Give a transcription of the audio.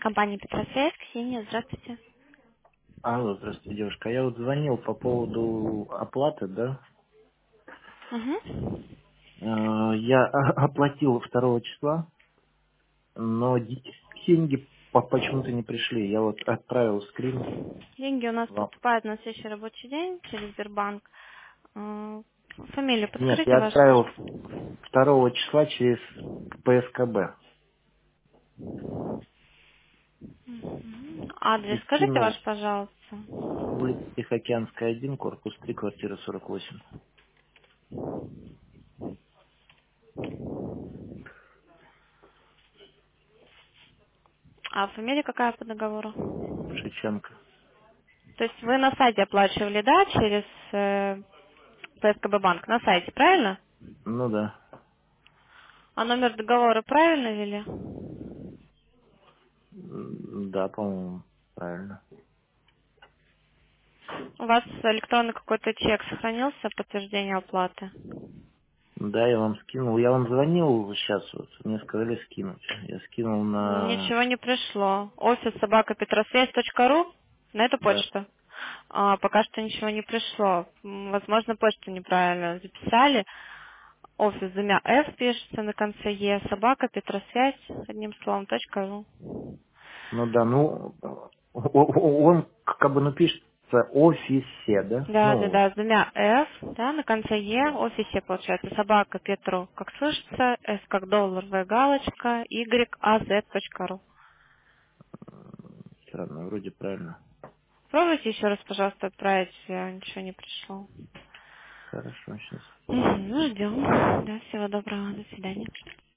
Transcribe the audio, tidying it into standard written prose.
Компания Петросвязь, Ксения, здравствуйте. Алло, здравствуйте, девушка. Я вот звонил по поводу оплаты, да? Угу. Я оплатил 2 числа, но деньги почему-то не пришли. Я вот отправил скрин Деньги у нас вам. поступают на следующий рабочий день через Сбербанк. Фамилию Нет, подскажите я вашу. отправил 2 числа через ПСКБ. Мгм. И Адрес скажите скинул ваш, пожалуйста. улица Тихоокеанская, 1, корпус 3, квартира 48. А фамилия какая по договору? Шевченко. То есть вы на сайте оплачивали, да, через ПСКБ банк? На сайте, правильно? Ну да. А номер договора правильно ввели? Да, по-моему, правильно. У вас электронный какой-то чек сохранился, подтверждение оплаты? Да, я вам скинул. Я вам звонил сейчас, вот, мне сказали скинуть. Я скинул на... Ничего не пришло. Офис собакапетросвязь.ру на эту Да. почту. Пока что ничего не пришло. Возможно, почту неправильно записали. Офис с двумя F пишется на конце Е. Собака, Петросвязь, одним словом, .ру. Ну да, ну, он как бы, ну, пишется офисе, да? Да, да, Ну, да, с двумя F, да, на конце Е, да. офисе получается. Собака, Петру, как слышится, S как доллар, В галочка, Y, A, Z.ру. Все равно, вроде правильно. Пробуйте еще раз, пожалуйста, отправить, ничего не пришло. Хорошо, сейчас. Ну, ждем. Да, всего доброго. До свидания.